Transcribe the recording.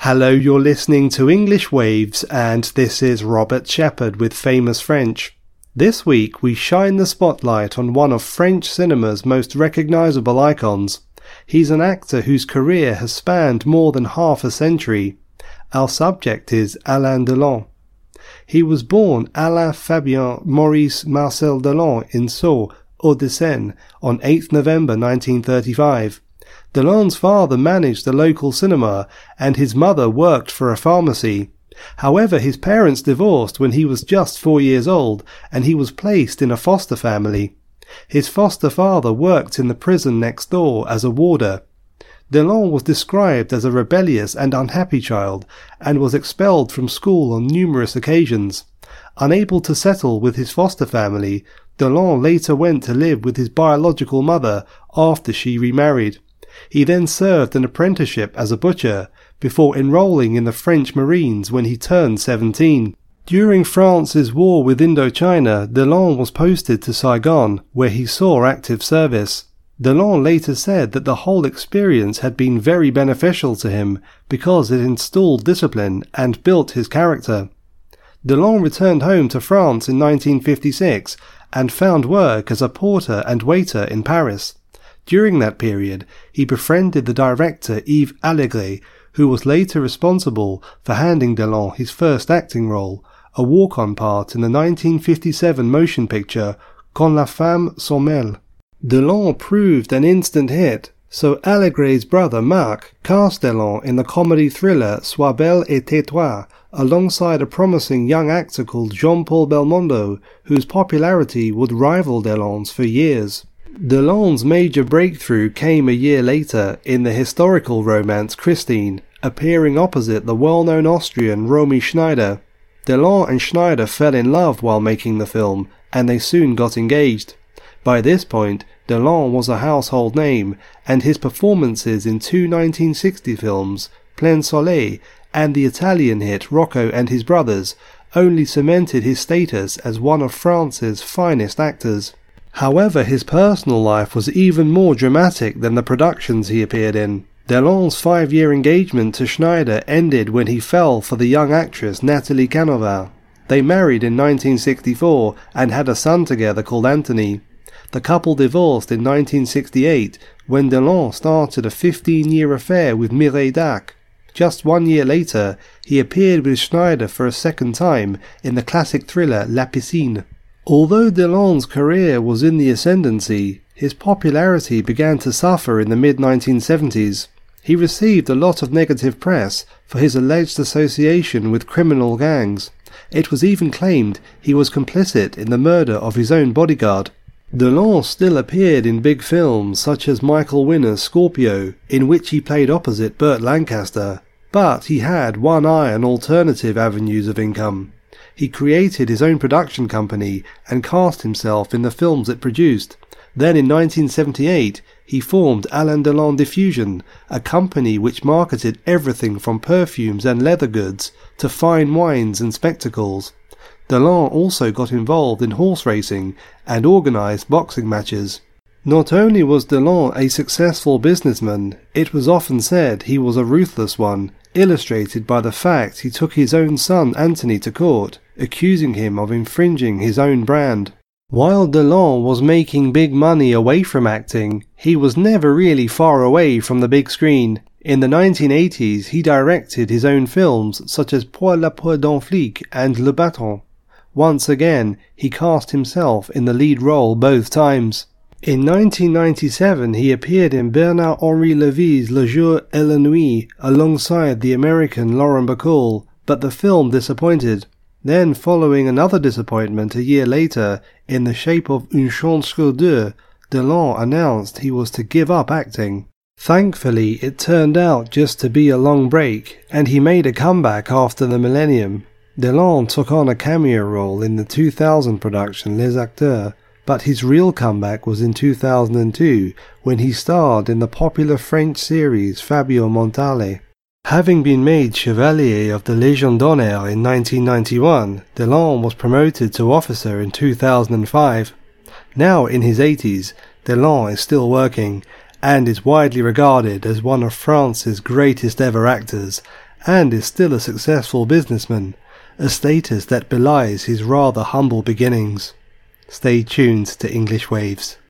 Hello, you're listening to English Waves, and this is Robert Shepard with Famous French. This week we shine the spotlight on one of French cinema's most recognisable icons. He's an actor whose career has spanned more than half a century. Our subject is Alain Delon. He was born Alain Fabien Maurice Marcel Delon in Sceaux, Hauts-de-Seine, on 8th November 1935. Delon's father managed the local cinema, and his mother worked for a pharmacy. However, his parents divorced when he was just 4 years old, and he was placed in a foster family. His foster father worked in the prison next door as a warder. Delon was described as a rebellious and unhappy child, and was expelled from school on numerous occasions. Unable to settle with his foster family, Delon later went to live with his biological mother after she remarried. He then served an apprenticeship as a butcher, before enrolling in the French Marines when he turned 17. During France's war with Indochina, Delon was posted to Saigon, where he saw active service. Delon later said that the whole experience had been very beneficial to him because it installed discipline and built his character. Delon returned home to France in 1956 and found work as a porter and waiter in Paris. During that period, he befriended the director Yves Allégret, who was later responsible for handing Delon his first acting role, a walk-on part in the 1957 motion picture Quand la femme s'en mêle. Delon proved an instant hit, so Allégret's brother Marc cast Delon in the comedy thriller Sois belle et tais-toi, alongside a promising young actor called Jean-Paul Belmondo, whose popularity would rival Delon's for years. Delon's major breakthrough came a year later in the historical romance Christine, appearing opposite the well-known Austrian Romy Schneider. Delon and Schneider fell in love while making the film, and they soon got engaged. By this point, Delon was a household name, and his performances in two 1960 films, Plein Soleil and the Italian hit Rocco and His Brothers, only cemented his status as one of France's finest actors. However, his personal life was even more dramatic than the productions he appeared in. Delon's 5-year engagement to Schneider ended when he fell for the young actress Nathalie Canoval. They married in 1964 and had a son together called Anthony. The couple divorced in 1968 when Delon started a 15-year affair with Mireille Dac. Just 1 year later, he appeared with Schneider for a second time in the classic thriller La Piscine. Although Delon's career was in the ascendancy, his popularity began to suffer in the mid-1970s. He received a lot of negative press for his alleged association with criminal gangs. It was even claimed he was complicit in the murder of his own bodyguard. Delon still appeared in big films such as Michael Winner's Scorpio, in which he played opposite Burt Lancaster, but he had one eye on alternative avenues of income. He created his own production company and cast himself in the films it produced. Then in 1978, he formed Alain Delon Diffusion, a company which marketed everything from perfumes and leather goods to fine wines and spectacles. Delon also got involved in horse racing and organised boxing matches. Not only was Delon a successful businessman, it was often said he was a ruthless one, illustrated by the fact he took his own son Anthony to court, accusing him of infringing his own brand. While Delon was making big money away from acting, he was never really far away from the big screen. In the 1980s, he directed his own films such as Pour la Peau d'un Flic and Le Battant. Once again, he cast himself in the lead role both times. In 1997, he appeared in Bernard-Henri Lévy's Le Jour et la Nuit alongside the American Lauren Bacall, but the film disappointed. Then, following another disappointment a year later, in the shape of Une Chance sur deux, Delon announced he was to give up acting. Thankfully, it turned out just to be a long break, and he made a comeback after the millennium. Delon took on a cameo role in the 2000 production Les Acteurs, but his real comeback was in 2002, when he starred in the popular French series Fabio Montale. Having been made Chevalier of the Légion d'honneur in 1991, Delon was promoted to officer in 2005. Now in his 80s, Delon is still working, and is widely regarded as one of France's greatest ever actors, and is still a successful businessman, a status that belies his rather humble beginnings. Stay tuned to English Waves.